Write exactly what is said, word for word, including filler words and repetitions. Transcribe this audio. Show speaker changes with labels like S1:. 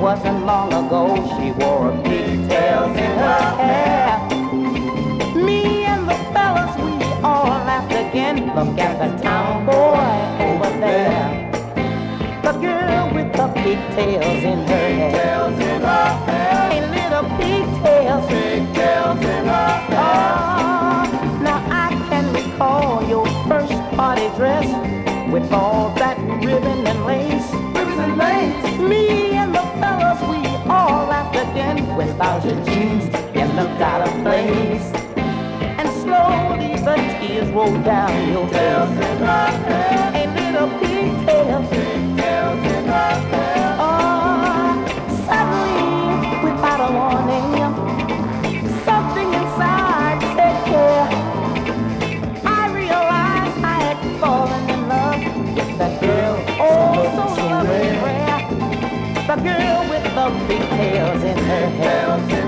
S1: wasn't long ago she wore pigtails in her hair. Me and the fellas, we all laughed again. Look at the town boy over there. The girl with the pigtails in her hair. Hey, little pigtails. Pigtails in her hair. Oh, now I can recall your first party dress with all that ribbon and lace. Ribbons and lace. Me and the fellas, we all laughed again. Without your jeans, you looked out of place. And slowly the tears rolled down your face. A little pigtails. Pigtails in her hair. Oh, suddenly, without a warning, something inside said care. I realized I had fallen in love with that girl, oh, so lovely and rare. The girl with the pigtails in her hair.